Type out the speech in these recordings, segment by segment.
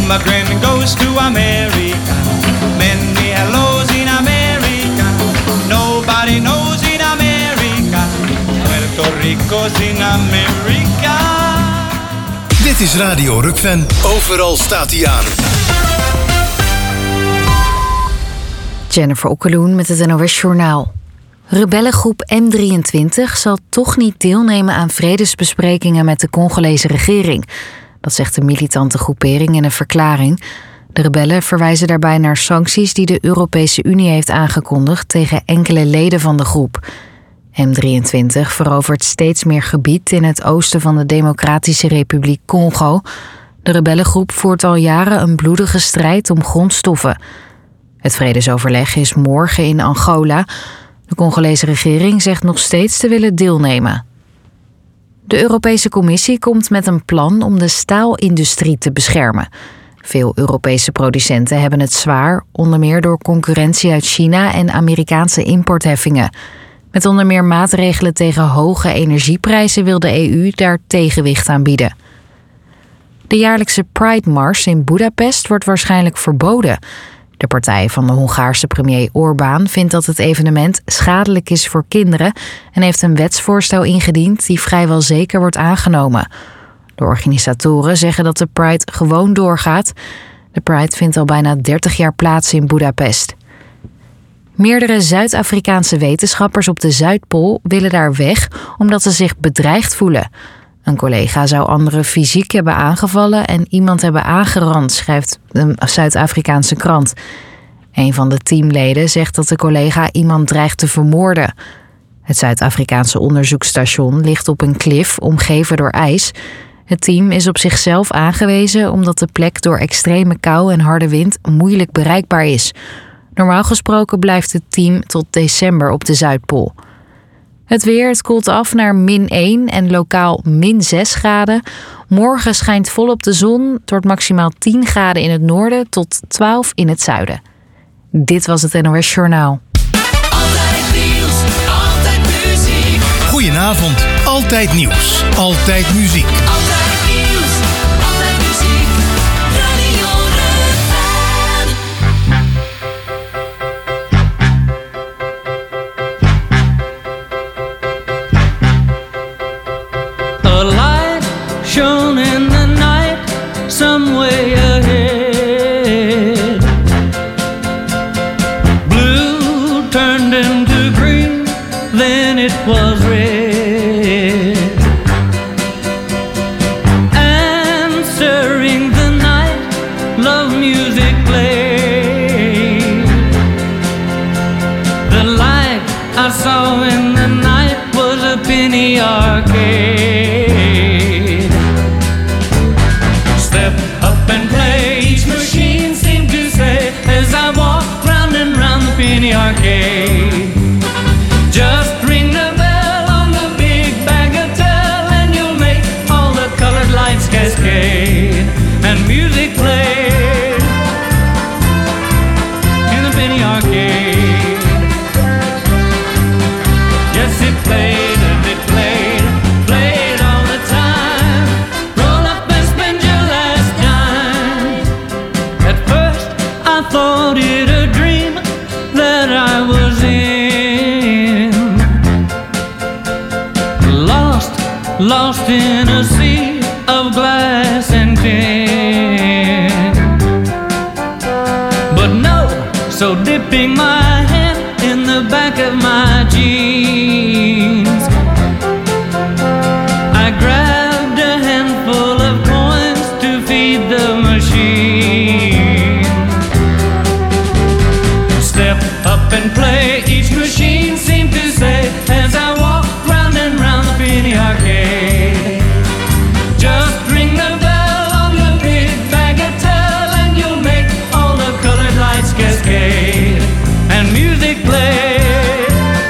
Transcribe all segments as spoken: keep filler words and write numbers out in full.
immigrant goes to America. Many hellos in America. Nobody knows in America. Puerto Rico's in America. Dit is Radio Rukven. Overal staat hij aan. Jennifer Okkeloen met het N O S-journaal. Rebellengroep M drieëntwintig zal toch niet deelnemen aan vredesbesprekingen met de Congolese regering. Dat zegt de militante groepering in een verklaring. De rebellen verwijzen daarbij naar sancties die de Europese Unie heeft aangekondigd tegen enkele leden van de groep. M drieëntwintig verovert steeds meer gebied in het oosten van de Democratische Republiek Congo. De rebellengroep voert al jaren een bloedige strijd om grondstoffen. Het vredesoverleg is morgen in Angola. De Congolese regering zegt nog steeds te willen deelnemen. De Europese Commissie komt met een plan om de staalindustrie te beschermen. Veel Europese producenten hebben het zwaar, onder meer door concurrentie uit China en Amerikaanse importheffingen. Met onder meer maatregelen tegen hoge energieprijzen wil de E U daar tegenwicht aan bieden. De jaarlijkse Pride Mars in Budapest wordt waarschijnlijk verboden. De partij van de Hongaarse premier Orbán vindt dat het evenement schadelijk is voor kinderen en heeft een wetsvoorstel ingediend die vrijwel zeker wordt aangenomen. De organisatoren zeggen dat de Pride gewoon doorgaat. De Pride vindt al bijna dertig jaar plaats in Budapest. Meerdere Zuid-Afrikaanse wetenschappers op de Zuidpool willen daar weg omdat ze zich bedreigd voelen. Een collega zou anderen fysiek hebben aangevallen en iemand hebben aangerand, schrijft een Zuid-Afrikaanse krant. Een van de teamleden zegt dat de collega iemand dreigt te vermoorden. Het Zuid-Afrikaanse onderzoeksstation ligt op een klif omgeven door ijs. Het team is op zichzelf aangewezen omdat de plek door extreme kou en harde wind moeilijk bereikbaar is. Normaal gesproken blijft het team tot december op de Zuidpool. Het weer, het koelt af naar min één en lokaal min zes graden. Morgen schijnt volop de zon. Het wordt maximaal tien graden in het noorden tot twaalf in het zuiden. Dit was het N O S-journaal. Altijd nieuws, altijd muziek. Goedenavond, altijd nieuws, altijd muziek. Altijd nieuws, altijd muziek. Radio Rukven. A light shone in the night, some way ahead. Blue turned into green, then it was red. And stirring the night, love music played. The light I saw in the night was a penny arcade. Step up and play, each machine seemed to say, as I walked round and round the penny arcade. Just ring the bell on the big bagatelle and you'll make all the colored lights cascade. And music played in the penny arcade. Yes, it played and it played, played all the time. Roll up and spend your last dime. At first I thought it a dream that I was in. Lost, lost in a sea of glass and tin. But no, so dipping my hand in the back of my jeans, I grabbed a handful of coins to feed the machine. Step up and play, each machine seemed to say, as I walked round and round the penny arcade. Just ring the bell on the big bagatelle and you'll make all the colored lights cascade. And music played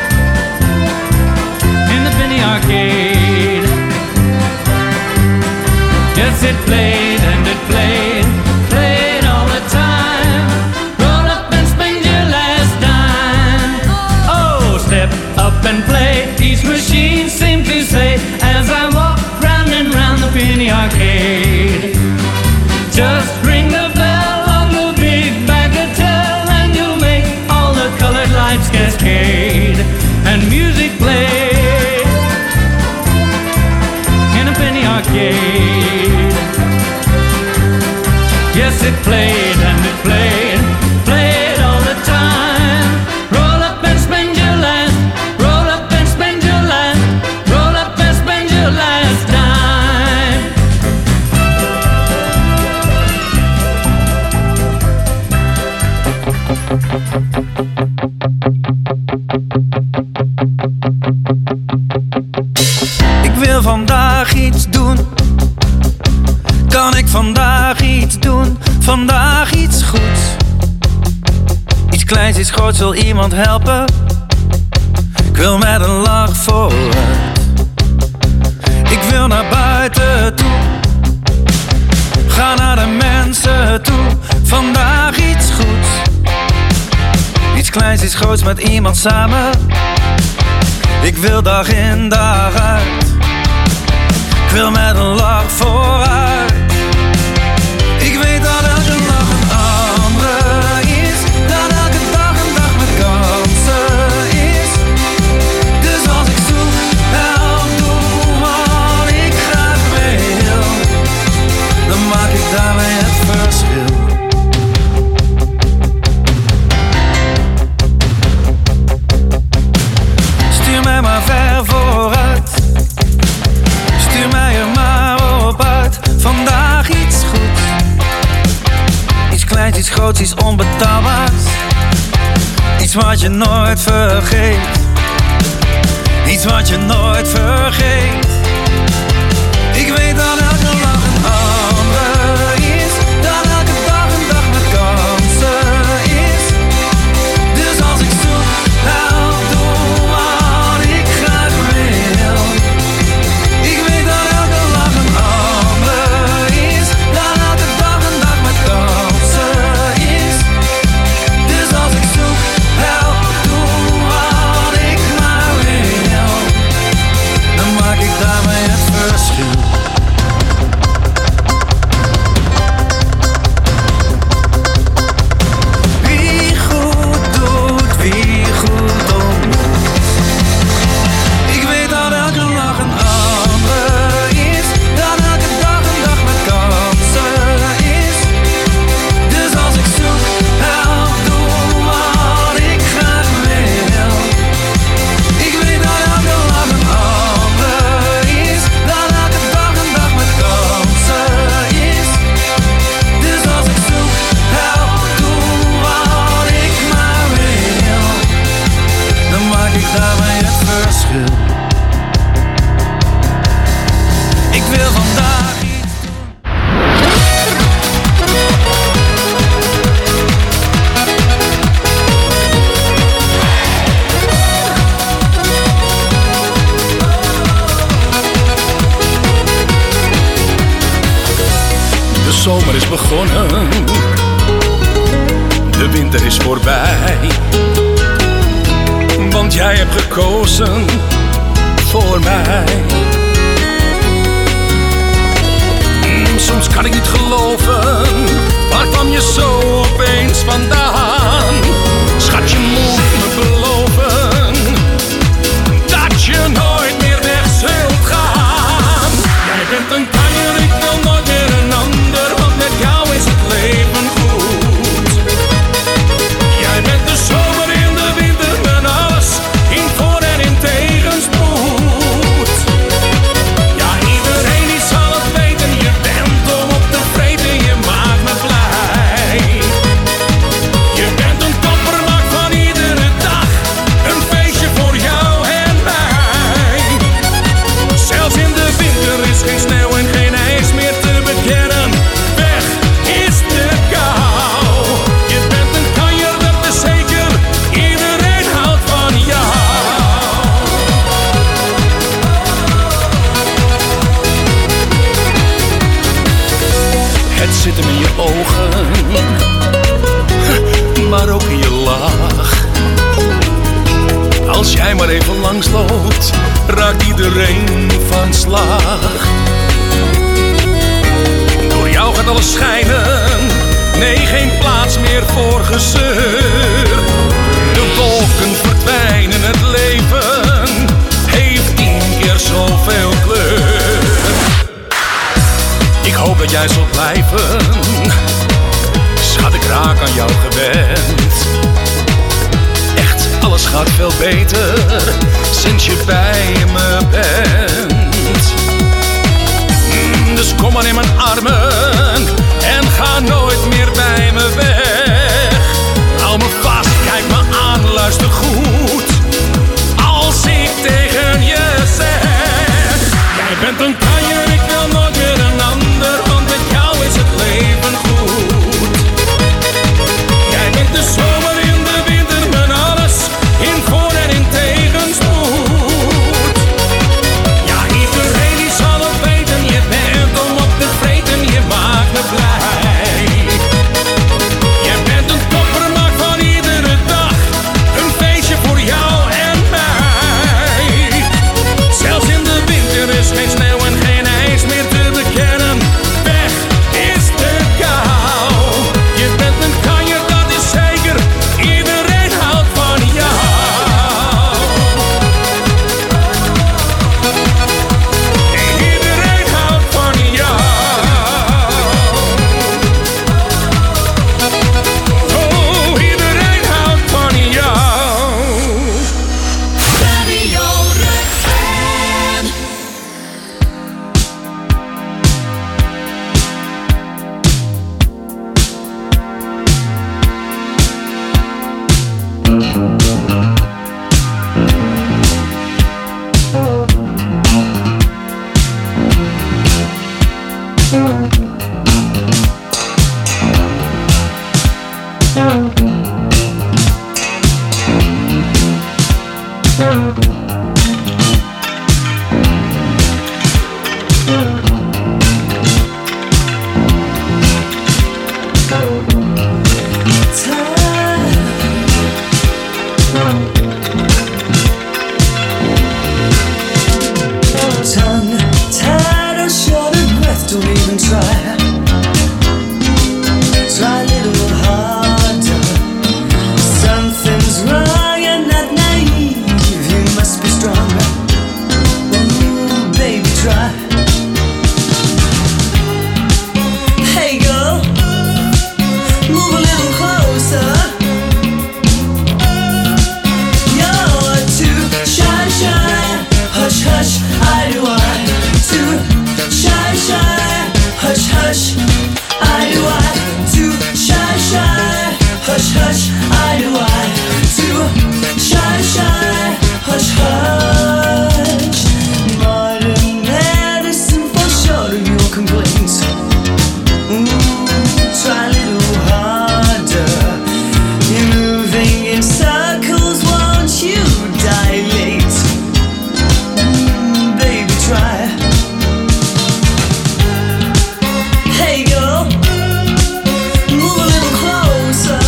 in the penny arcade. Yes, it played and it played, played all the time. Roll up and spend your last dime. Oh, step up and play, each machine seemed to say, as I walked round and round the penny arcade. Just ring the bell arcade. Yes, it played and it played, played all the time. Roll up and spend your last, roll up and spend your last, roll up and spend your last dime. Ik wil vandaag iets doen. Kan ik vandaag iets doen? Vandaag iets goeds. Iets kleins, iets groots, wil iemand helpen? Ik wil met een lach vooruit. Ik wil naar buiten toe. Ga naar de mensen toe. Vandaag iets goeds. Iets kleins, iets groots met iemand samen. Ik wil dag in dag uit. Ik wil met een lach vooruit. Ik weet dat elke lach een andere is. Dat elke dag een dag met kansen is. Dus als ik zoek, help, doe wat ik graag wil. Dan maak ik daarmee het verschil. Stuur mij maar ver vooruit. Stuur mij er maar op uit. Vandaag iets goeds. Iets kleins, iets groots, iets onbetaalbaars. Iets wat je nooit vergeet. Iets wat je nooit vergeet. Ik weet dat elke lach een andere is. Dat elke dag een dag met kansen is. Dus als ik zoek, help, doe wat ik graag wil. Ik weet dat elke lach een andere is. Dat elke dag een dag met kansen is. Dus als ik zoek, help, doe wat ik maar wil. Dan maak ik daarmee het verschil. Wie goed doet, wie goed ontmoet. Ik weet dat elke lach een andere is. Dat elke dag een dag met kansen is. Dus als ik zoek, help, doe wat ik graag wil. Ik weet dat elke lach een andere is. Dat elke dag een dag met kansen is. Dus als ik zoek, help, doe wat ik maar wil. Dan maak ik daarmee het verschil. Ik wil vandaag iets doen. De zomer is begonnen. De winter is voorbij. Want jij hebt gekozen voor mij. Mm, Soms kan ik niet geloven. Waar kwam je zo opeens vandaan? Schat, je moet me beloven dat je nooit meer weg zult gaan. Jij bent een kanjer, ik wil nooit meer een ander. Want met jou is het leven goed. Jij bent de zomer in de winter, mijn alles. In voor- en in tegenspoed. Ja, iedereen die zal het weten. Je bent om op te vreten, je maakt me blij. Je bent een topper, maakt van iedere dag een feestje voor jou en mij. Zelfs in de winter is geen sneeuw en geen ijs meer te bekennen. Weg is de kou. Je bent een kanjer, dat is zeker. Iedereen houdt van jou. Het zit hem in je ogen, maar ook in je lach. Als jij maar even langsloopt, raakt iedereen van slag. Door jou gaat alles schijnen, nee, geen plaats meer voor gezeur. De wolken verdwijnen, het leven heeft tien keer zoveel kleur. dat jij zult blijven. Schat, ik raak aan jou gewend. Echt, alles gaat veel beter sinds je bij me bent. Mm, dus kom maar in mijn armen en ga nooit meer bij me weg. Hou me vast, kijk me aan, luister goed. Als ik tegen je zeg: jij bent een kanjer, ik wil nooit meer een ander, want met jou is het leven goed. Jij bent de zomer in de winter, mijn alles, in voor- en in tegenspoed. Ja, iedereen die zal het weten, je bent om op te vreten, je maakt me blij. Je bent een topper, maakt van iedere dag een feestje voor jou en mij. Zelfs in de winter is geen sneeuw en geen ijs meer te bekennen. Weg is de kou. Je bent een kanjer, dat is zeker. Iedereen houdt van jou. Iedereen houdt van jou. Oh, iedereen houdt van jou. Radio Rutgen. Tongue tied or short of breath, don't even try. Try a little harder. Something's wrong, you're not naive, you must be strong. Ooh, baby, try. Hey girl, move a little closer. You're too shy, shy. Hush, hush, I do I. Too shy, shy. Hush, hush, I do I. Too shy, shy. Hush, hush, I do I. Too shy, shy. Hush, hush. Modern medicine for sure of your complaints. Ooh, try a little harder. You're moving in circles, won't you dilate? Mm, baby, try. Hey girl, move a little closer.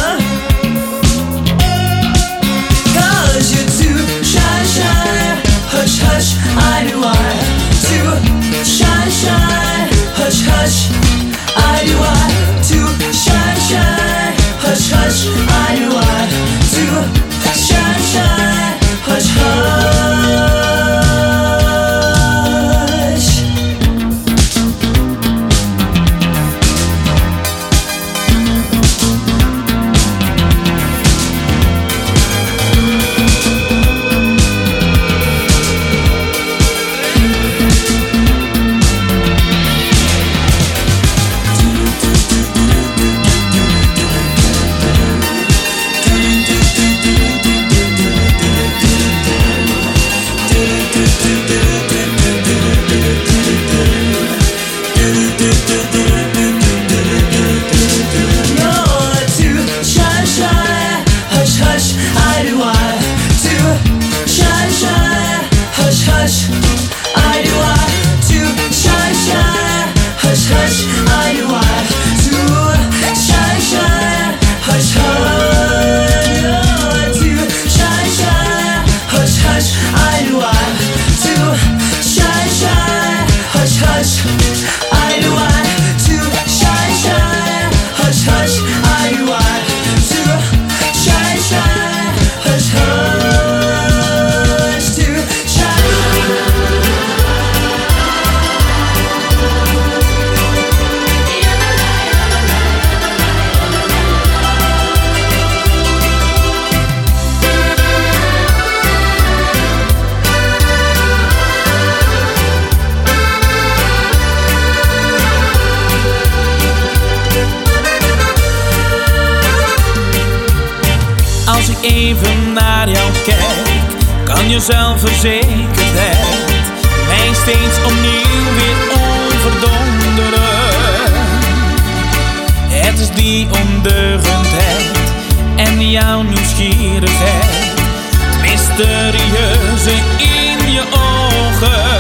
'Cause you're too shy, shy. Hush, hush, I do I. Too shy, shy. Hush, hush, I do I. Too shy, shy. Hush, hush, I do I. Too shy, shy. Hush, hush. You're too shy, shy. Hush, hush, I do I. Too shy, shy. Hush, hush, I do I. Too shy, shy. Hush, hush, I do I. Too shy, shy. Hush, hush. You're too shy, shy. Hush, hush, I do I. Too shy, shy. Hush, hush, I do I. Too shy, shy. Hush, hush, I do I. Too shy, shy. Hush, hush. Too shy. je zelfverzekerdheid mij steeds opnieuw weer overdonderen. Het is die ondeugendheid en jouw nieuwsgierigheid, mysterieuze in je ogen.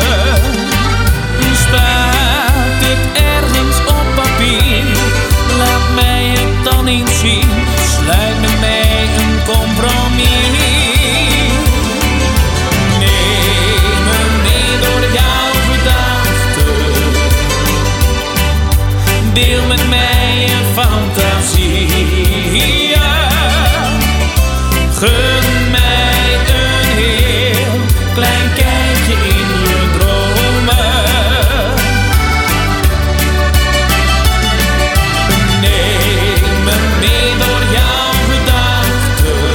Staat het ergens op papier? Laat mij het dan eens zien. Sluit met mij een compromis. Neem me mee door jouw gedachten. Deel met mij je fantasie. Gun mij een heel klein kijkje in je dromen. Neem me mee door jouw gedachten.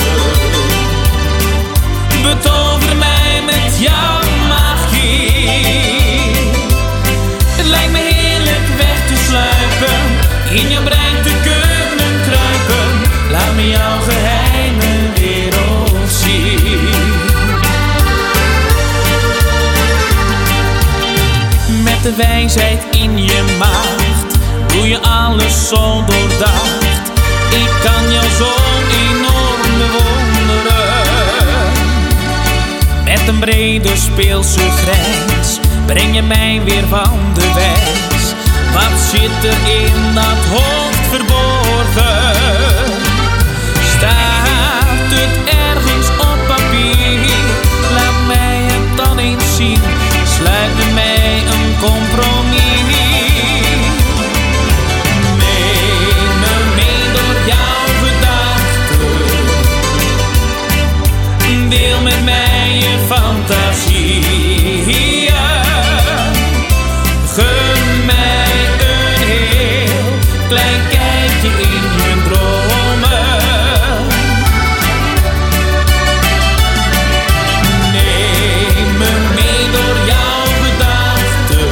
Betover mij met jouw magie. Het lijkt me heerlijk weg te sluipen, in je brein te kunnen kruipen. Laat me jouw geheimen wereld zien. Met de wijsheid in je maagd doe je alles zo doordacht. Ik kan jou zo enorm bewonderen. Met een brede speelse grijns breng je mij weer van de wijs. Wat zit er in dat hoofd verborgen? Staat het ergens op papier? Laat mij het dan eens zien. Sluit met mij een compromis. Neem me mee door jouw gedachten. Deel met mij je fantasie. Gun mij een heel klein kijkje in je dromen. Neem me mee door jouw gedachten.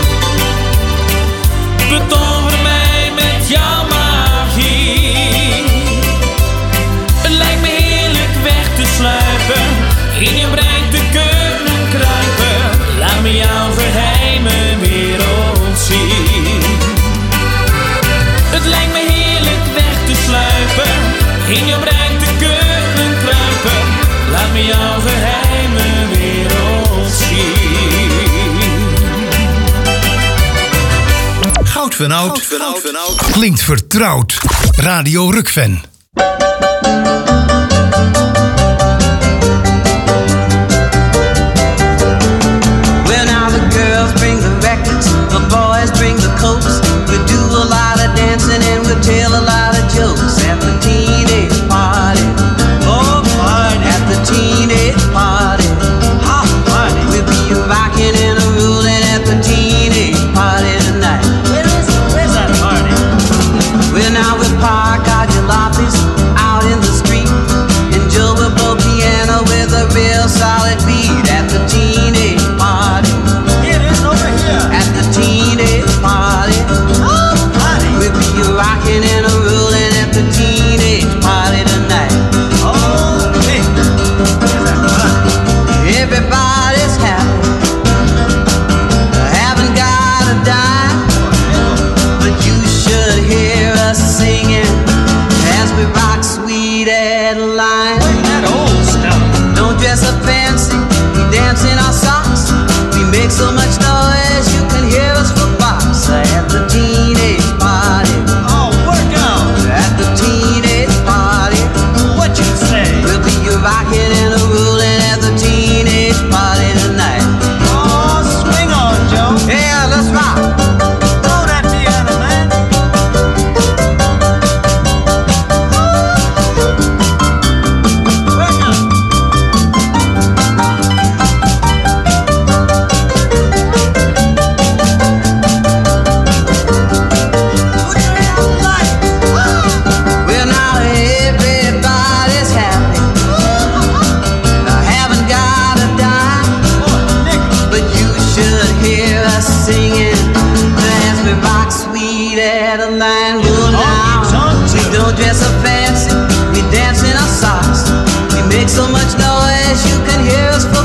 Betover mij met jouw magie. Het lijkt me heerlijk weg te sluipen, in je brein te kunnen kruipen. Laat me jouw geheimen wereld zien. Het lijkt me heerlijk weg te sluipen, in je brein te kunnen kruipen. Laat me jouw geheimen wereld zien. Goud van Oud klinkt vertrouwd. Radio Rukven. Well, now the girls bring the records, the boys bring the cokes. We do a lot of dancing and we tell a lot of jokes at the teenage party. Oh, party at the teenage party. Hot party. We'll be rocking and a rolling at the teenage party tonight. Where is it? Where's that party? Well, now we park our jalopies out in the street. Enjoy a bow piano with a real solid beat at the teenage party. It is over here. At the teenage party. Oh, party. We'll be rocking and a rolling at the teenage party tonight. Oh, hey. Where's that party? Everybody's happy. Haven't got a dime, but you should hear us singing as we rock Sweet Adeline. That old stuff. Don't dress up fancy, we dance in our socks. We make so much noise you can hear us for box at the teenage party. Oh, work out at the teenage party. What you say? We'll be rocking and a rolling at the teenage party tonight. Oh, swing on, Joe. Yeah, let's rock. Throw that piano, man. Work out. Put your hand light. Well, now everybody's happy. I haven't got a dime, but you should hear us singing as we rock Sweet Adeline. Well, now we don't dress up fancy, we dance in our socks. We make so much noise you can hear us.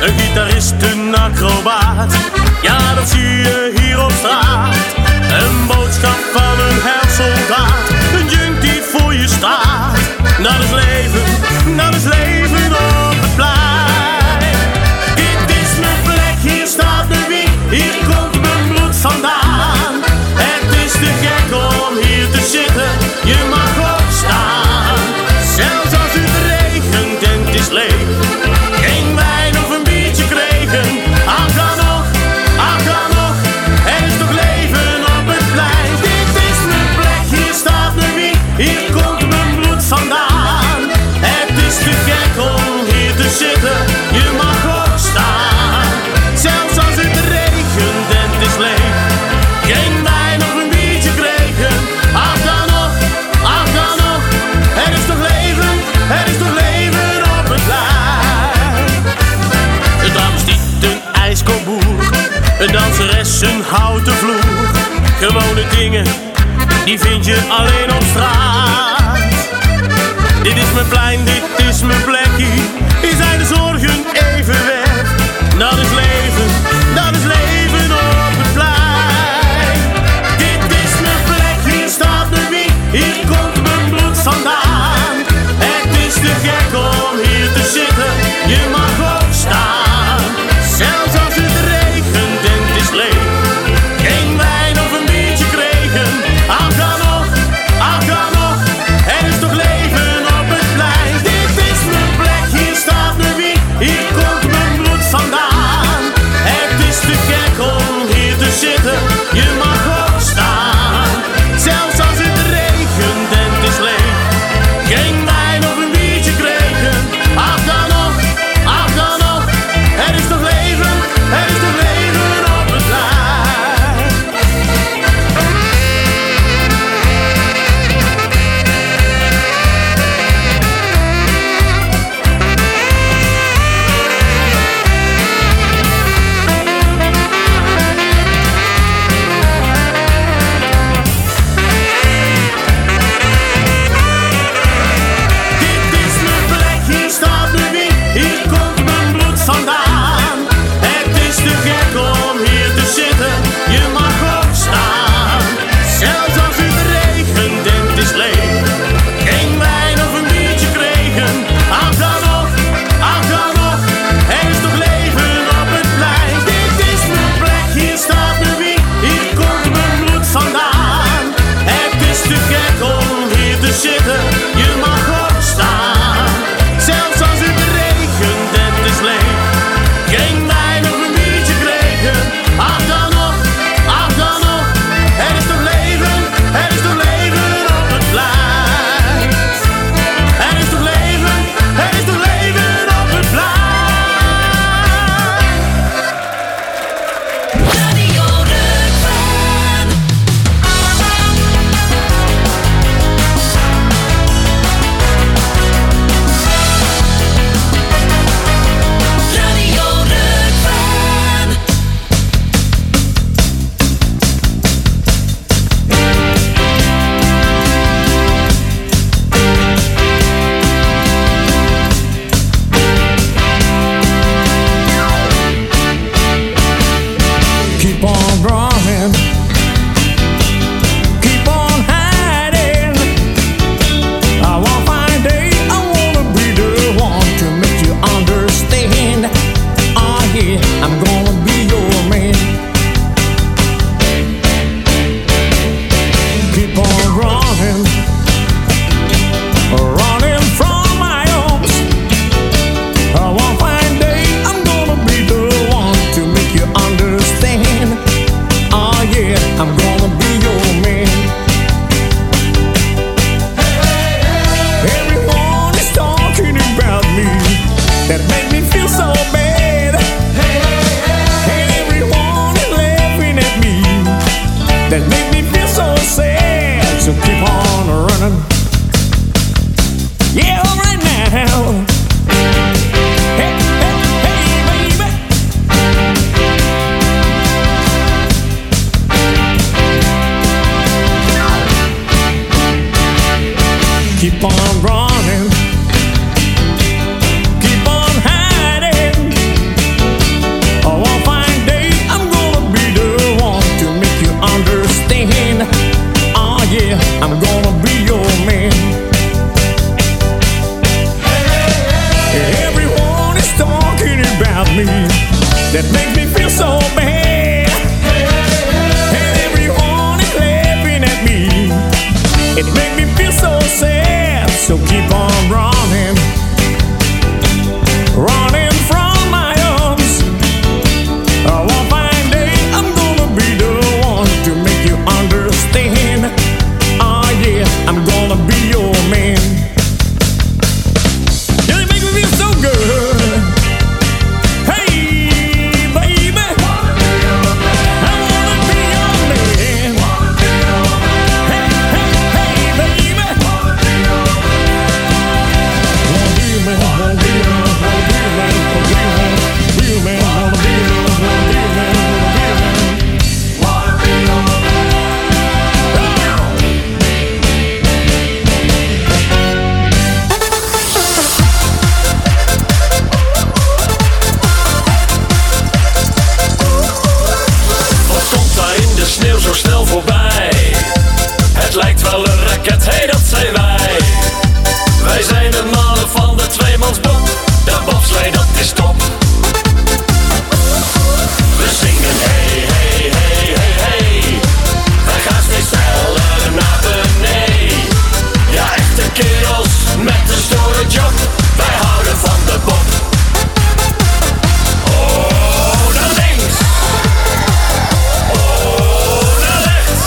Een gitarist, een acrobaat, ja dat zie je hier op straat. Een boodschap van een heilsoldaat, een junk die voor je staat. Dat is leven, dat is leven op het plein. Dit is mijn plek, hier staat mijn wieg, hier komt mijn bloed vandaan. Het is te gek om hier te zitten, je mag ook staan. Zelfs als het regent en het is leeg, geen wijn of een biertje kregen. Ach dan nog, ach dan nog, er is toch leven op het plein. Dit is mijn plek, hier staat mijn wieg, hier komt mijn bloed vandaan. Het is te gek om hier te zitten, je mag ook staan. Zelfs als het regent en het is leeg, geen wijn of een biertje kregen. Ach dan nog, ach dan nog, er is toch leven, er is toch leven op het plein. Een travestiet, een ijskoopboer, een danseres, een houten vloer. Gewone dingen, die vind je alleen op straat. Dit is mijn plein, dit is mijn plekje, hier zijn de zorgen even weg. Dat is leven, dat is leven op het plein. Dit is mijn plek, hier staat mijn wieg, hier komt mijn bloed vandaan. Het is te gek om hier te zitten, je mag ook staan. Zelfs als het regent en het is leeg, geen wijn of een biertje kregen. Ach dan nog, ach dan nog, er is toch leven op het plein. Dit is mijn plek, hier staat mijn wieg, hier komt mijn bloed vandaan. Het is te gek om hier te zitten, je mag ook staan. Zelfs als het regent en het is leeg, geen wijn of een biertje kregen. Ach dan nog, ach dan nog, er is toch leven, er is toch leven op het plein. Dit is mijn plek, hier staat mijn wieg, hier komt mijn bloed vandaan. Het is te gek om hier te zitten, je mag ook staan. Zelfs als het regent en het is leeg, geen wijn of een biertje kregen. Ach dan nog, ach dan nog, er is toch leven op het plein. Dit is mijn plek, hier staat mijn wieg, hier komt mijn bloed vandaan. Het is te gek om hier te zitten, je mag ook staan. Zelfs als het regent en het is leeg, geen wijn of een biertje kregen. Ach dan nog, ach dan nog, er is toch leven, er is toch leven op het plein. Er is toch leven, er is toch leven op het plein. Radio Rukven. Radio Rukven. Keep on running, keep on hiding. I won't find a day, I wanna be the one to make you understand. Oh yeah, I'm gonna be your man. Keep on running, running from my arms. I won't find a day, I'm gonna be the one to make you understand. Oh yeah, I'm gonna be your man. Everyone is talking about me, that make me feel so bad. And everyone is laughing at me, that make me feel so sad. So keep on running, yeah, right now. Hey, hey, hey, baby. Keep on running, keep on hiding. It make me feel so sad, so keep on running, running from my arms. Oh, one fine day I'm gonna be the one to make you understand. Oh yeah, I'm gonna be your man. Yeah, you make me feel so good. Hey, baby, I wanna be your man. Hey, hey, hey, baby, wanna be your man. Wanna be your man, wanna be your man, wanna be your man, real man, wanna be your man, wanna be your man, wanna be your man, wanna be your man. Wat komt daar in de sneeuw zo snel voorbij? Het lijkt wel een raket, hé, dat zijn wij. Wij zijn de mannen van de tweemansbob. De bobslee, dat is top. We zingen hey, hey, hey, hey, hey. Wij gaan steeds sneller naar beneden. Ja, echte kerels met een stoere job. Wij houden van de bob. Oh, naar links. Oh, naar rechts.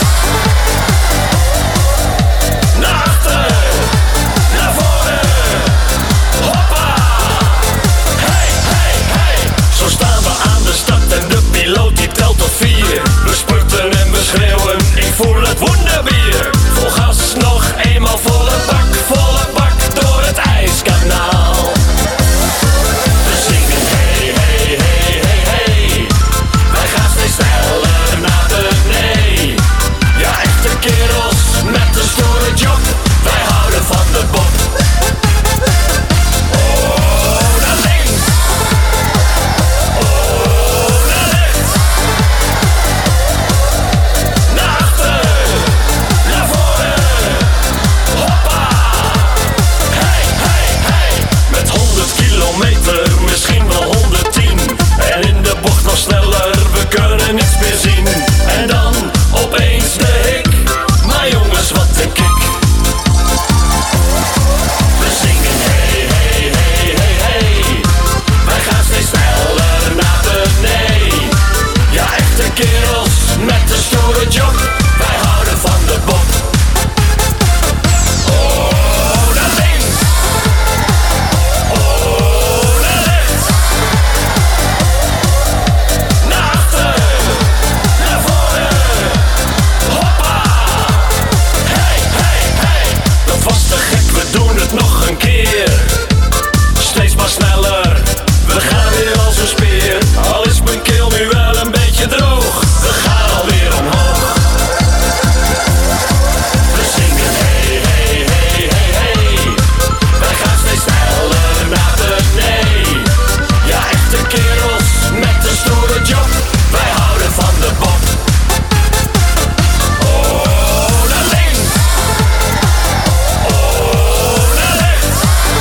Naar achter. Naar voren. Hoppa. Hey, hey, hey. Zo staan we aan de start en de piloot die telt tot vier. We spurten en we schreeuwen, ik voel het wonderbier. Vol gas, nog eenmaal volle bak, volle bak door het ijskanaal. We zingen hey, hey, hey, hey, hey. Wij gaan steeds sneller naar beneden. Ja, echte kerels met een stoere job. Wij houden van de bob. Oh, naar links. Oh, naar rechts. Naar achter. Naar voren. Hoppa. Hey, hey, hey. Met honderd kilometer, misschien wel honderdtien. En in de bocht nog sneller, we kunnen niets meer zien. En dan opeens de hik. Maar jongens, wat een kick. We zingen hey, hey, hey, hey, hey. Wij gaan steeds sneller naar beneden. Ja, echte kerels met een stoere job. Wij houden van de bob. Oh, naar links. Oh, naar rechts. Naar achter. Naar voren. Hoppa. Hey, hey, hey. Dat was te gek, we doen het nog een keer. Steeds maar sneller. We gaan weer als een speer. Al is mijn keel nu wel een beetje droog. We gaan alweer omhoog. We zingen hey, hey, hey, hey, hey. Wij gaan steeds sneller naar beneden. Ja, echte kerels met een stoere job. Wij houden van de bob. Oh, naar links. Oh, naar rechts.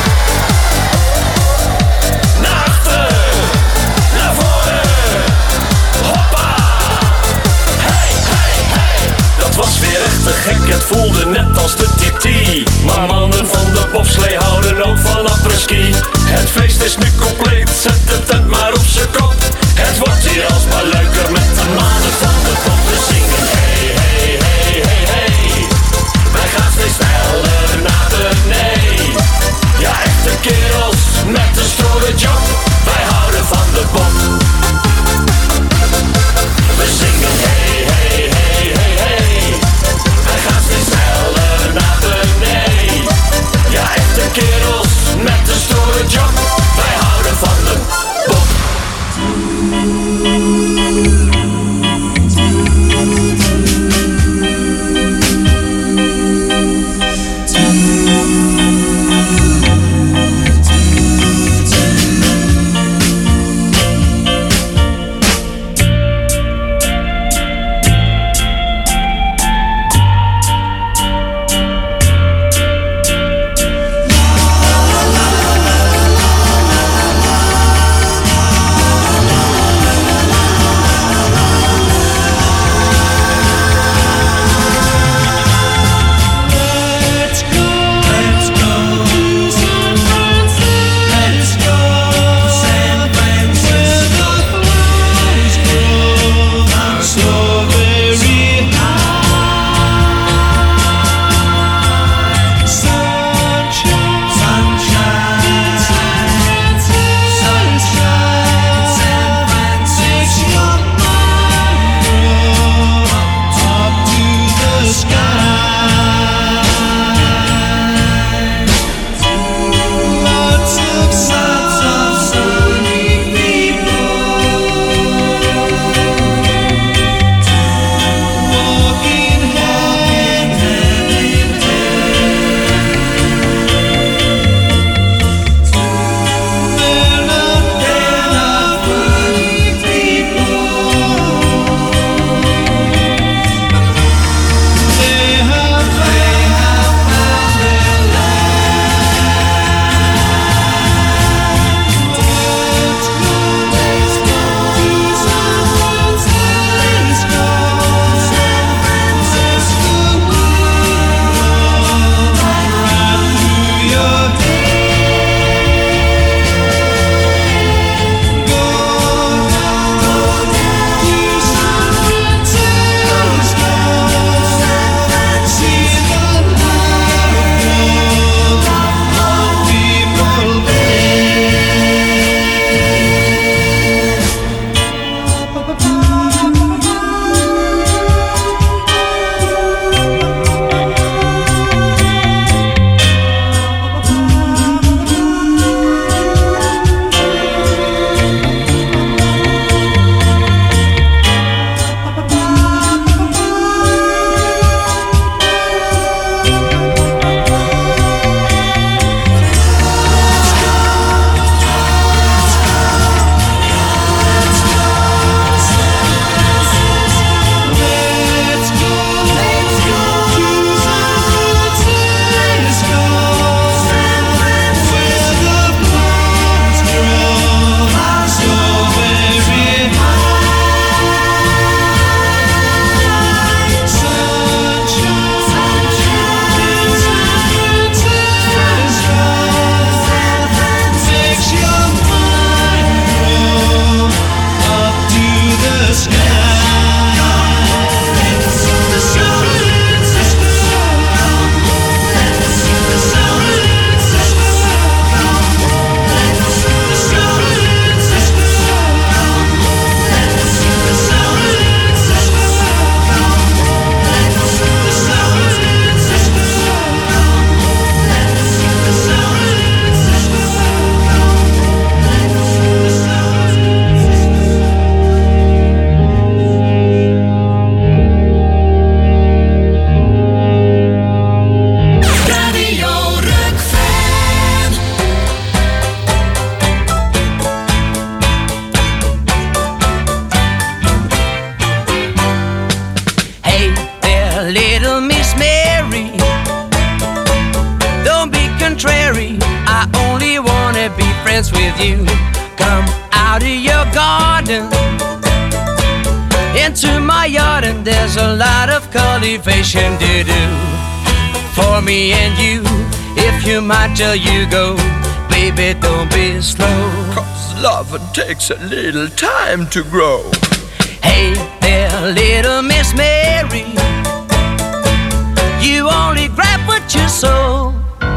Naar achter. Naar voren. Hoppa. Hey, hey, hey. Dat was weer echt te gek, het voelde net als de T T. Maar mannen van de bobslee houden ook van apres-ski. Het feest is nu compleet, zet de tent maar op z'n kop. Het wordt hier alsmaar leuker met de mannen van de bob. We zingen hey, hey, hey, hey, hey. Wij gaan steeds sneller naar beneden. Ja, echte kerels met een stoere job. Wij houden van de bob. We zingen hey, hey, hey, hey, hey. Wij gaan steeds sneller naar beneden. Ja, echte kerels met een stoere job. Wij houden van de bob. Miss Mary. Don't be contrary, I only wanna be friends with you. Come out of your garden into my yard, and there's a lot of cultivation to do for me and you. If you might till you go, baby, don't be slow, 'cause love takes a little time to grow. Hey there, little Miss Mary, you only grab what you sow.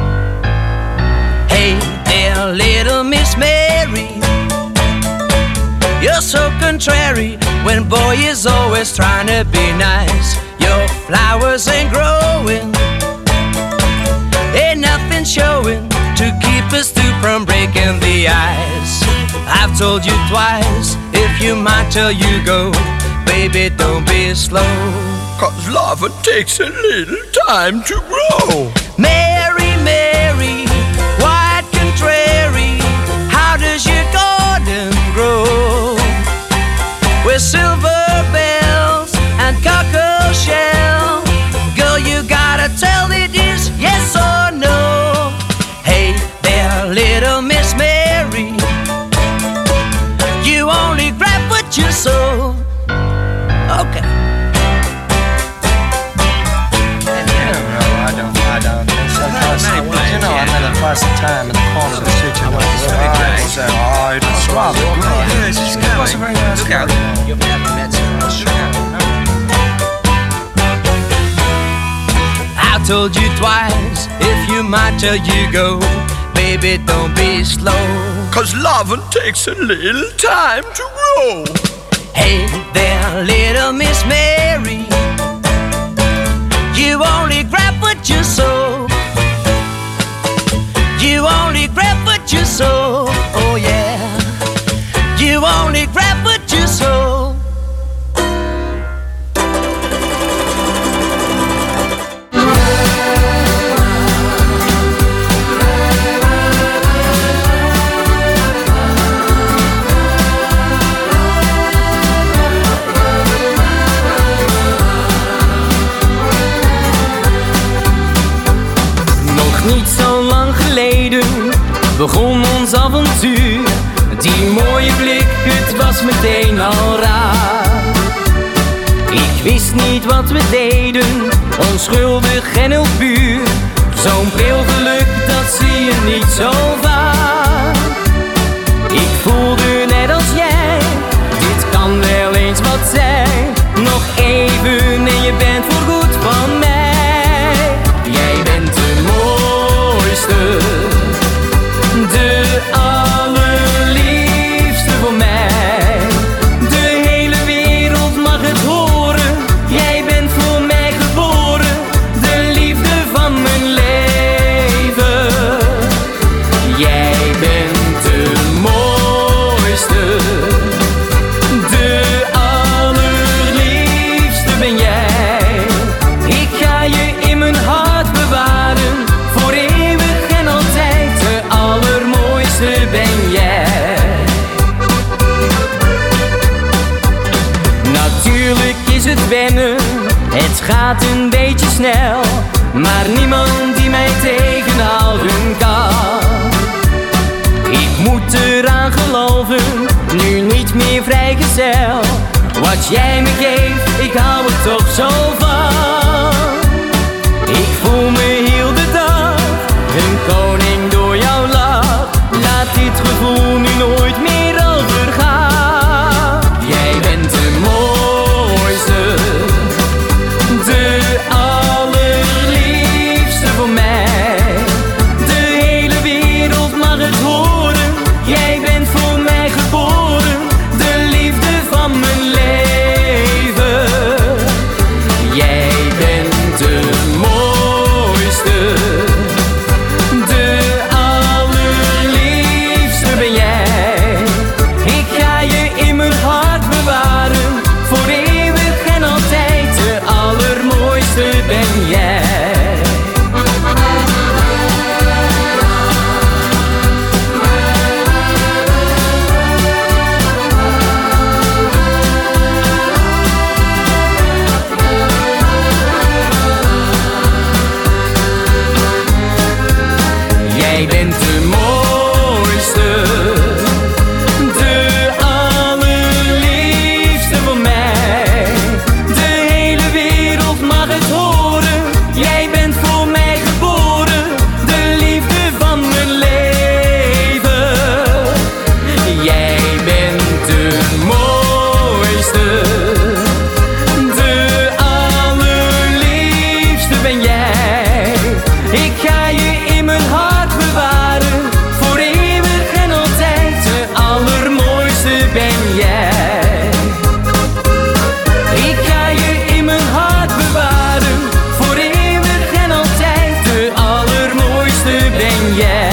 Hey there, little Miss Mary, you're so contrary when boy is always trying to be nice. Your flowers ain't growing, ain't nothing showing to keep us two from breaking the ice. I've told you twice, if you might till you go, baby, don't be slow, 'cause love takes a little time to grow. Mary, Mary, quite contrary, how does your garden grow? With silver bells and cockle shell, girl, you gotta tell it is yes or no. Hey there, little Miss Mary, you only grab what you sow. Okay. I don't, I don't. It's so close. You know, I never pass the time in the corner of the situation. So, oh, it's rather good. It was a very nice guy. You've never met I told you twice, if you might till you go, baby, don't be slow, 'cause loving takes a little time to grow. Hey there, little Miss Mary, you only grab what you sow. You only grab what you sow. Oh yeah, you only grab what you sow. Niet zo lang geleden begon ons avontuur. Die mooie blik, het was meteen al raar. Ik wist niet wat we deden, onschuldig en heel puur. Zo'n pril geluk, dat zie je niet zo vaak. Ik voelde net als jij, dit kan wel eens wat zijn. Nog even en je bent voorgoed van mij. Jij bent de mooiste, de allerliefste voor mij. De hele wereld mag het horen. Jij bent voor mij geboren, de liefde van mijn leven. Jij bent de mooiste, de allerliefste ben jij. Ik ga je in mijn hart bewaren, voor eeuwig en altijd. De allermooiste ben jij. Natuurlijk is het wennen, het gaat een beetje snel, maar niemand die mij tegenhouden kan. Ik moet eraan geloven, nu niet meer vrijgezel. Wat jij me geeft, ik hou er toch zo van. Ik voel me heel de dag een koning door jouw lach. Laat dit gevoel nu nooit meer overgaan. Jij bent de mooiste, de allerliefste voor mij. De hele wereld mag het horen. Jij bent voor mij geboren, de liefde van mijn leven. Jij Jij bent de mooiste, de allerliefste voor mij. De hele wereld mag het horen. Jij bent voor mij geboren, de liefde van mijn leven. Jij bent de mooiste, de allerliefste ben jij. Ik ga je in mijn hart bewaren, voor eeuwig en altijd. De allermooiste ben jij. Ik ga je in mijn hart bewaren, voor eeuwig en altijd. De allermooiste ben jij.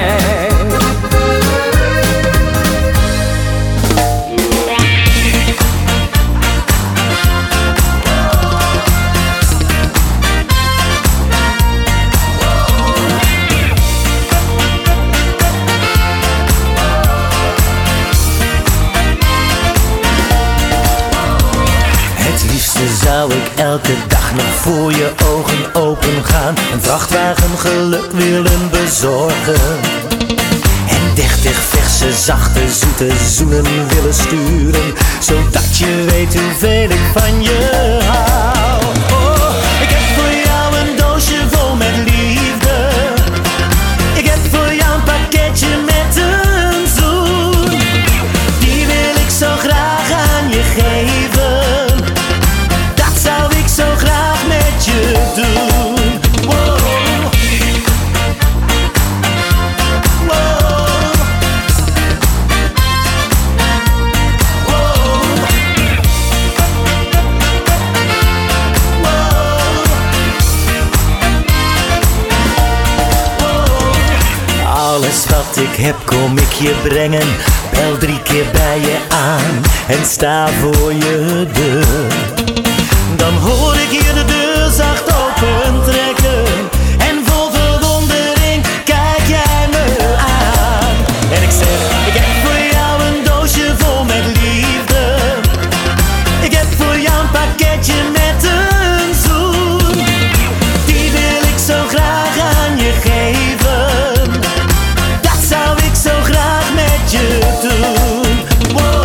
Het liefste zou ik elke dag nog voor je ogen open gaan, een vrachtwagen geluk willen bezorgen. En dertig verse, zachte, zoete zoenen willen sturen, zodat je weet hoeveel ik van je hou. Oh, ik heb voor jou een doosje vol met liefde. Ik heb voor jou een pakketje met een zoen. Die wil ik zo graag aan je geven. Dat zou ik zo graag met je doen. Wow. Wow. Wow. Wow. Alles wat ik heb kom ik je brengen. Bel drie keer bij je aan en sta voor je deur. Dan hoor ik hier de deur zacht open trekken en vol verwondering kijk jij me aan. En ik zeg, ik heb voor jou een doosje vol met liefde. Ik heb voor jou een pakketje met een zoen. Die wil ik zo graag aan je geven. Dat zou ik zo graag met je doen. Wow.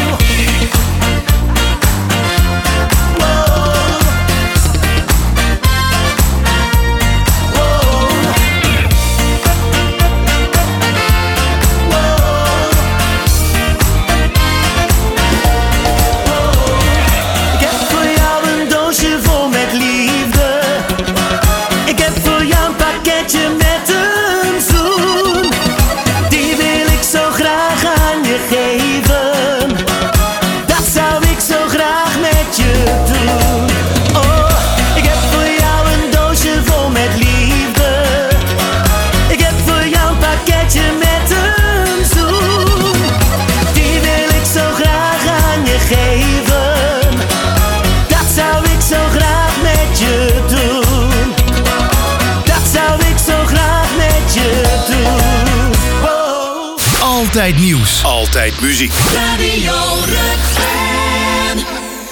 Altijd nieuws. Altijd muziek. Radio Rukven.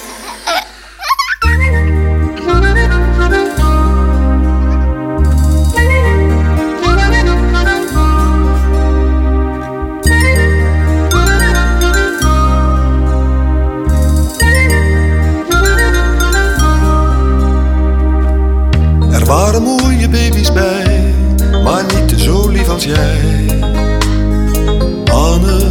Er waren mooie baby's bij, maar niet zo lief als jij. Anne,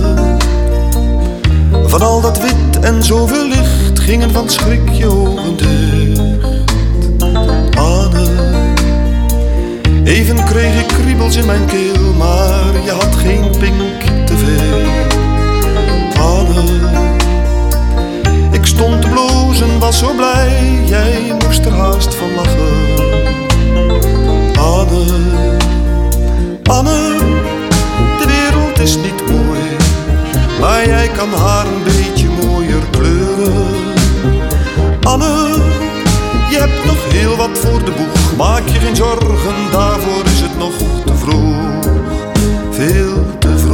van al dat wit en zoveel licht gingen van schrik je ogen dicht. Anne, even kreeg ik kriebels in mijn keel, maar je had geen pink te veel. Anne, ik stond te blozen, was zo blij, jij moest er haast van lachen. Anne, Anne, de wereld is niet mooi, maar jij kan haar een beetje mooier kleuren. Anne, je hebt nog heel wat voor de boeg, maak je geen zorgen, daarvoor is het nog te vroeg, veel te vroeg.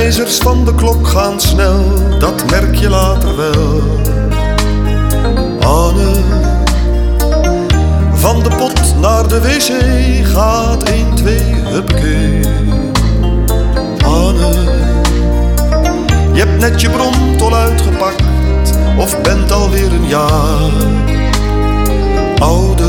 wijzers van de klok gaan snel, dat merk je later wel. Anne, van de pot naar de wc gaat één, twee, huppakee. Anne, je hebt net je bromtol uitgepakt of bent alweer een jaar ouder.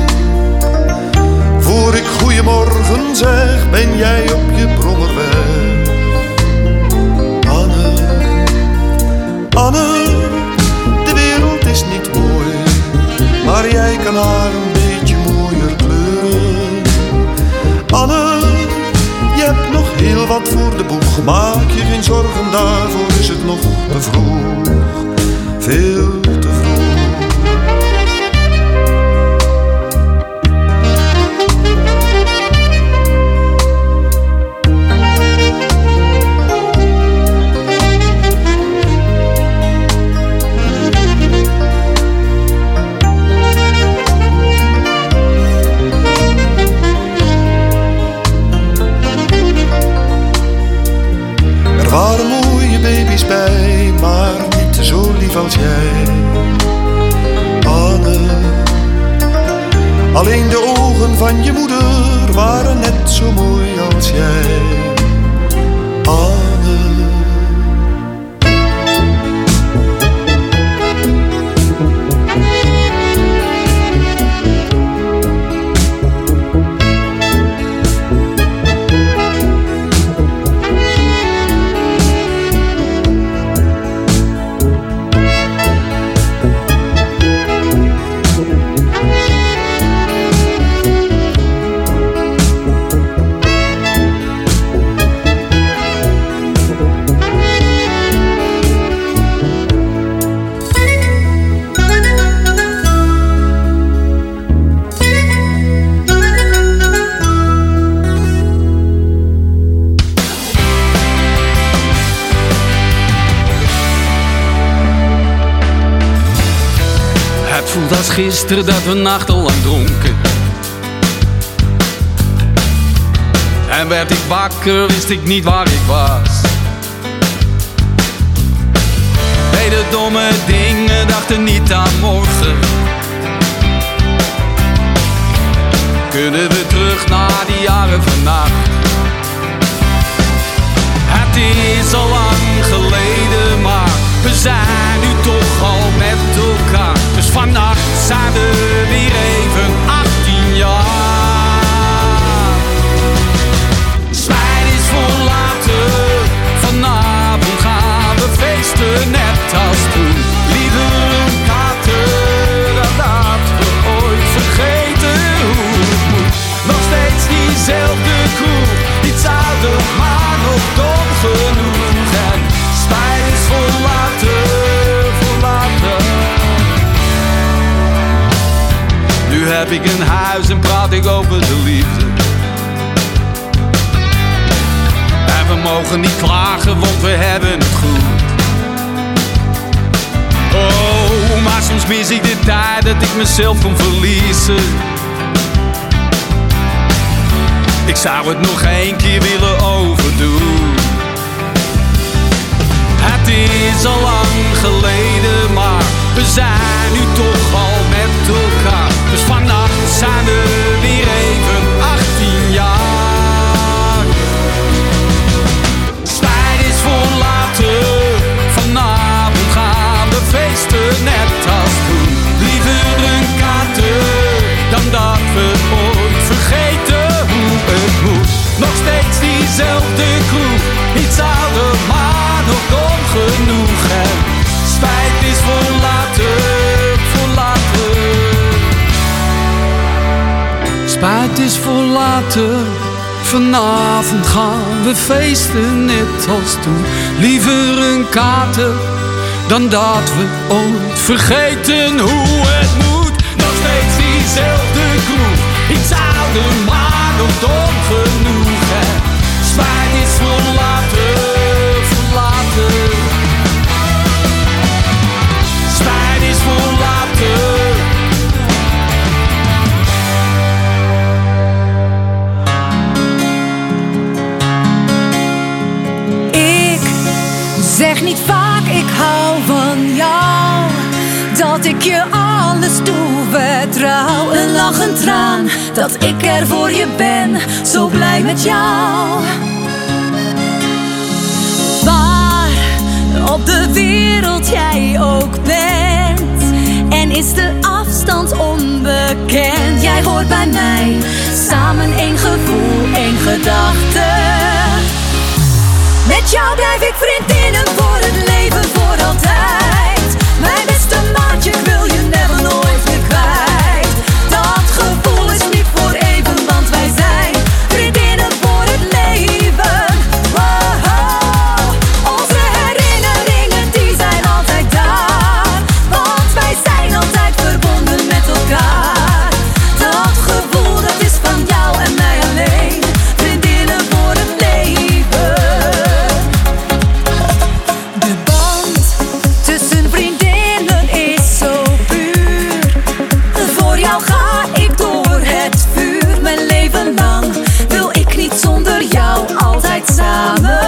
Voor ik goeiemorgen zeg, ben jij op je brommer weg. Anne, Anne, de wereld is niet mooi, maar jij kan haar een beetje mooier kleuren. Anne, je hebt nog heel wat voor de boeg, maak je geen zorgen, daarvoor is het nog te vroeg, veel te vroeg. Er waren mooie baby's bij, maar niet zo lief als jij, Anne. Alleen de ogen van je moeder waren net zo mooi als jij, Anne. Als gisteren dat we nachtenlang dronken. En werd ik wakker, wist ik niet waar ik was. Deden domme dingen, dachten niet aan morgen. Kunnen we terug naar die jaren vannacht? Het is al lang geleden, maar we zijn nu toch al met elkaar. Dus vannacht zijn we weer even achttien jaar. Spijt is voor later, vanavond gaan we feesten net als toen. Liever een kater dan dat we ooit vergeten hoe het moet. Nog steeds diezelfde kroeg, iets ouder maar nog dom genoeg. En spijt is voor later, voor later. Nu heb ik een huis en praat ik over de liefde. En we mogen niet klagen, want we hebben het goed. Oh, maar soms mis ik de tijd dat ik mezelf kon verliezen. Ik zou het nog één keer willen overdoen. Het is al lang geleden, maar we zijn nu toch al met elkaar. Dus vannacht zijn we weer even achttien jaar. Spijt is voor later, vanavond gaan we feesten net als toen. Liever een kater dan dat we ooit vergeten hoe het moet. Nog steeds diezelfde kroeg, iets ouder maar nog dom genoeg. En spijt is voor later, voor later. Spijt is voor later, vanavond gaan we feesten net als toen. Liever een kater dan dat we ooit vergeten hoe het moet. Nog steeds diezelfde kroeg, iets ouder maar nog dom genoeg. En spijt is voor later, voor later. Spijt is voor later. Ik je alles toe, vertrouw een lach, een traan, dat ik er voor je ben, zo blij met jou. Waar op de wereld jij ook bent, en is de afstand onbekend, jij hoort bij mij, samen één gevoel, één gedachte. Met jou blijf ik vriendinnen voor het leven, voor altijd. Mijn beste maatje, ik wil je never nooit meer kwijt. Dat gevoel is niet voor even, want wij zijn vriendinnen voor het leven. Wow, onze herinneringen die zijn altijd daar, want wij zijn altijd verbonden met elkaar. Dat gevoel dat is van jou en mij alleen, vriendinnen voor het leven. De band tussen vriendinnen is zo puur. Voor jou ga ik door het vuur. Mijn leven lang wil ik niet zonder jou, altijd samen.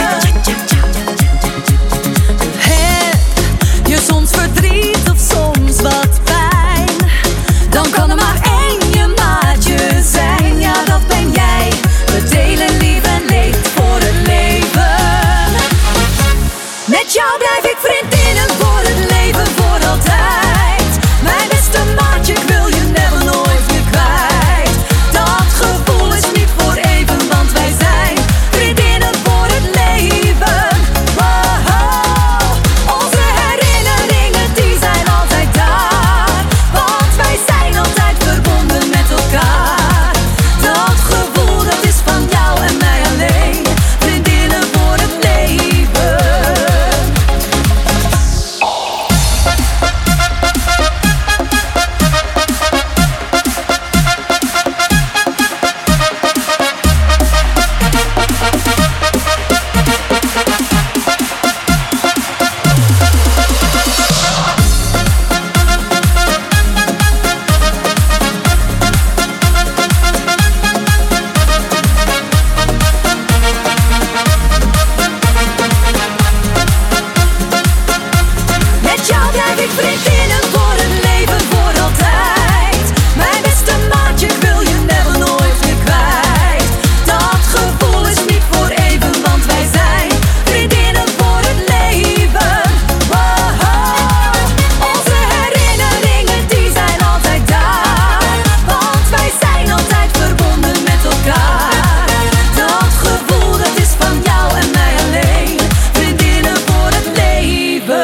Heb je soms verdriet of soms wat pijn, dan kan er maar één je maatje zijn. Ja, dat ben jij. We delen lief en leed voor het leven. Met jou blijf ik vriendinnen voor het leven, voor altijd. Mijn beste maatje, ik wil je never nooit meer kwijt. Dat gevoel is niet voor even, want wij zijn vriendinnen voor het leven. Wow, onze herinneringen die zijn altijd daar, want wij zijn altijd verbonden met elkaar. Dat gevoel dat is van jou en mij alleen, vriendinnen voor het leven. Met jou blijf ik vriendinnen voor het leven, voor altijd. Mijn beste maatje, ik wil je never nooit meer kwijt. Dat gevoel is niet voor even, want wij zijn vriendinnen voor het leven. Wow, onze herinneringen die zijn altijd daar, want wij zijn altijd verbonden met elkaar. Dat gevoel dat is van jou en mij alleen, vriendinnen voor het leven.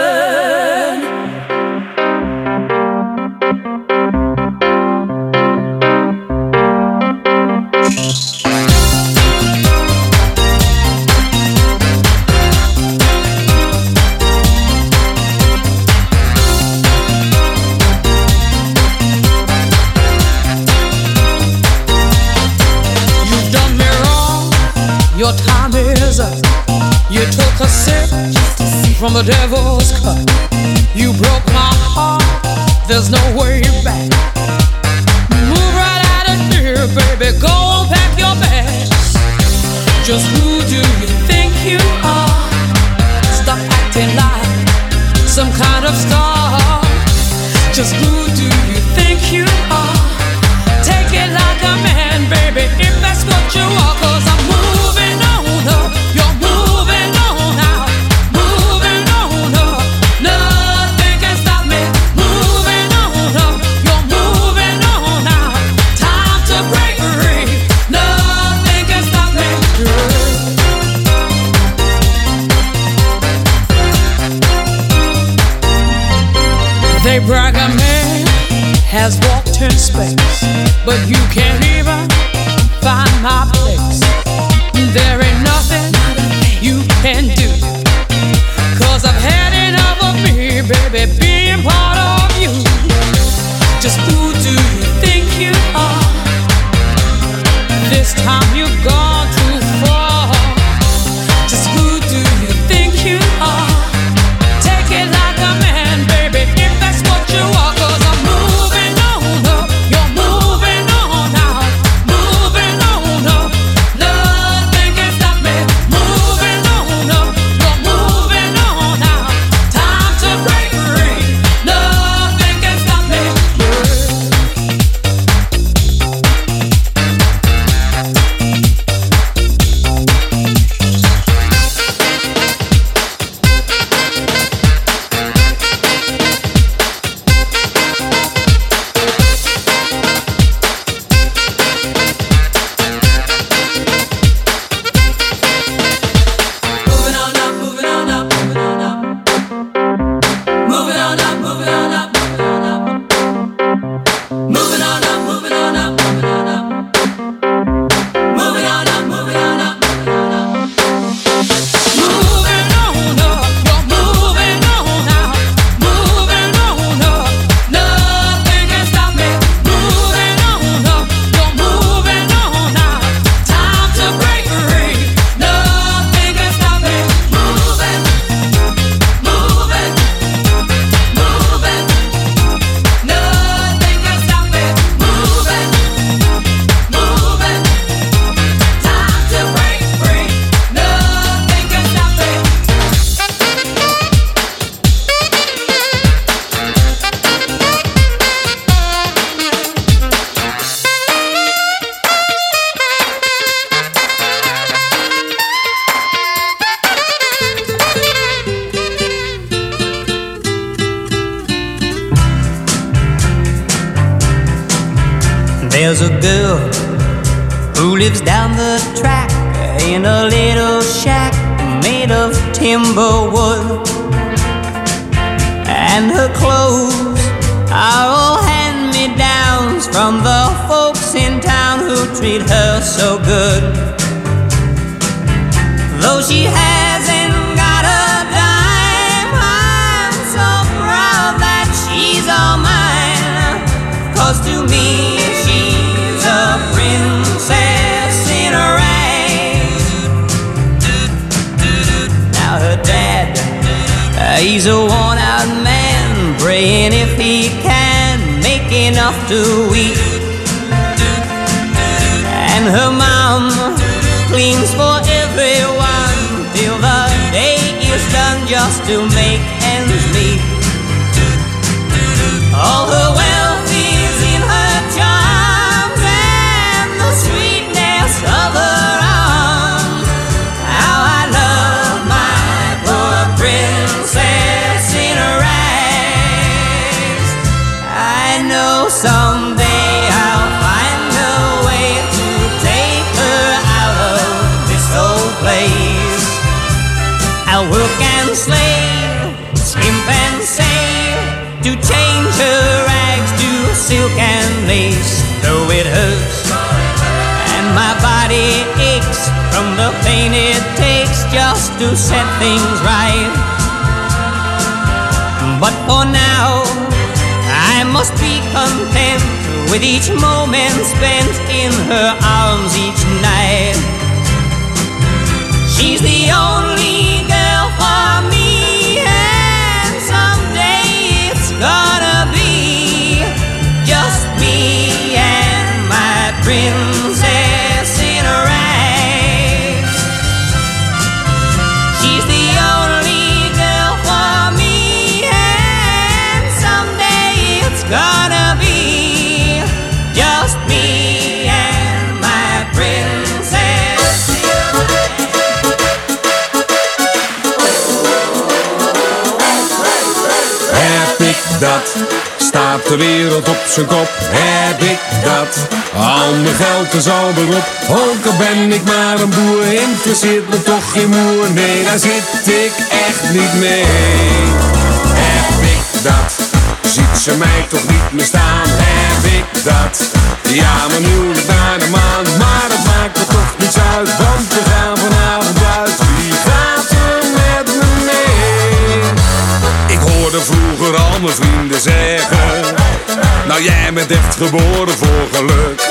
You've done me wrong, your time is up. You took a sip from the devil's cup. You broke my heart, there's no way back. Move right out of here, baby, go and pack your bags. Just who do you think you are? Stop acting like some kind of star. Just who do you think you are? Take it like a man, baby, if that's what you are. Cause I'm moving on up, you're moving on out, moving on up, nothing can stop me. Moving on up, you're moving on out, time to break free, nothing can stop me. They brag a man has walked in space, but you can't even find my place. There ain't nothing you can do, cause I've had enough of me, baby, being part of you. Just who do you think you are? This time you've gone too far. Just who do you think you are? Take it like a man, baby, if that's what you are. Cause I'm moving on up, you're moving on out, moving on up, nothing can stop me. Moving on up, you're moving on out, time to break free, nothing can There's a girl who lives down the track in a little shack made of timber wood, and her clothes are all hand-me-downs from the folks in town who treat her so good. Though she hasn't got a dime, I'm so proud that she's all mine, 'cause to me she's a princess in rags. Now her dad, uh, he's a worn-out man, praying if he can make enough to eat. And her mom cleans for everyone till the day is done just to make ends meet. All her wealth is in her charms and the sweetness of her arms. How I love my poor princess in rags. I know someday I'll find a way to take her out of this old place. I'll work and slave, skimp and save, to change her rags to silk and lace. Though it hurts and my body aches from the pain it takes just to set things right, but for now I must be content with each moment spent in her arms each night. She's the only girl for me, and someday it's gonna be just me and my princess in rags. She's the only girl for me, and someday it's gonna be just me and my princess in Heb ik dat? Staat de wereld op zijn kop? Heb ik dat? Al mijn geld is al erop. Ook al ben ik maar een boer, interesseert me toch geen moer. Nee, daar zit ik echt niet mee. Heb ik dat? Ziet ze mij toch niet meer staan? Heb ik dat? Ja, mijn huwelijk naar de maan. Maar dat maakt er toch niets uit, want we gaan vanavond uit. Wie gaat er met me mee? Ik hoorde vroeger al mijn vrienden zeggen: nou, jij bent echt geboren voor geluk.